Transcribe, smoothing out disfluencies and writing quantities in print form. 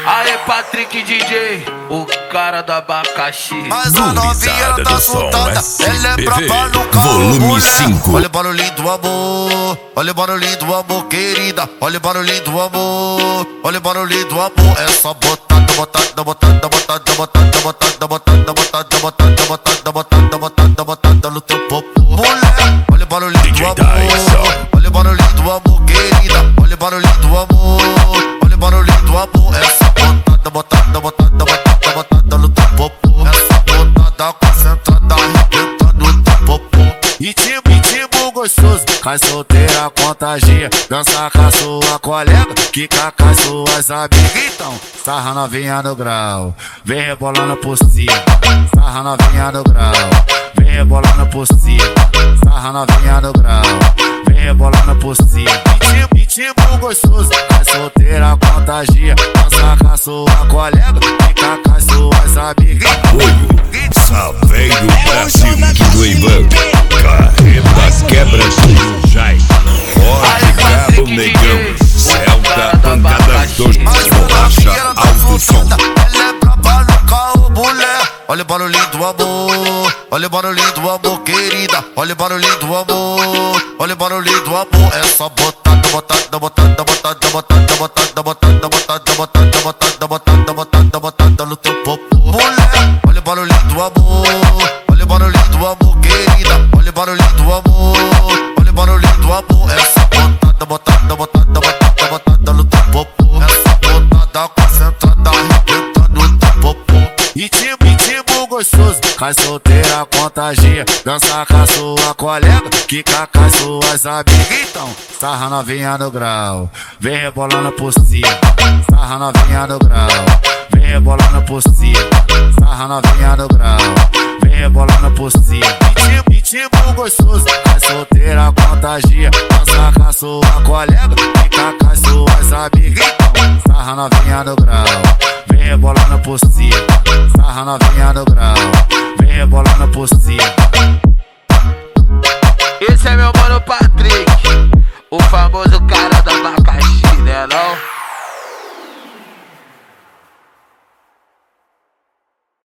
Aê, Patrick DJ, o cara do abacaxi. Mas a novinha ela tá soltada, ela é braba no carro, Volume 5. Olha o barulhinho do amor, olha o barulhinho do amor, querida. Olha o barulhinho do amor, olha o barulhinho do amor. É só botada, botada, botada, botada, botada, botada, botada, botada, botada, botada, botada, botada, botada no teu popô. Mulher, olha o barulhinho do amor, olha o barulhinho do amor, querida. Olha o barulhinho do amor, olha o barulhinho do amor. É só botada, botada, botada, botada, botada no teu popô. Essa botada concentrada arrebentando no teu popô. Ritmo gostoso, cai solteira, contagia. Dança com a sua colega, quica com as suas amigas. Então, sarra novinha no grau, vem rebolando por cima. Sarra novinha no grau, vem rebolando por cima. Sarra novinha no grau, vem rebolando por cima. Ritmo gostoso, cai solteira, contagia. Dança com a sua colega, quica com as suas amigas. Só vem do Brasil do Ivan. Carreta quebra sujai. Forte cabo negão. Celta pancada dois. Borracha alto som. Ela é braba no carro, mulher. Olha o barulhinho do amor, olha o barulhinho do amor, querida. Olha o barulhinho do amor, olha o barulhinho do amor. É só botada, botada, botada, botada, botada, botada, botada, botada, botada, botada, botada, botada, botada no teu popô. Mulher, olha o barulhinho do amor, olha o barulhinho do amor, querida. Olha o barulhinho do amor, olha o barulhinho do amor. É só botada, botada, botada, botada, botada no teu popô. Essa botada concentrada arrebentando no teu popô. Ritmo gostoso, cai solteira, contagia. Dança com a sua colega, quica com as suas amigas. Então, sarra novinha no grau, vem rebolando por cima. Sarra novinha no grau, vem rebolando por cima. Sarra novinha no grau, vem rebolando por cima. Ritmo gostoso, cai solteira, contagia. Dança com a sua colega, quica com as suas amigas. Então, sarra novinha no grau, vem rebolando por cima. Sarra novinha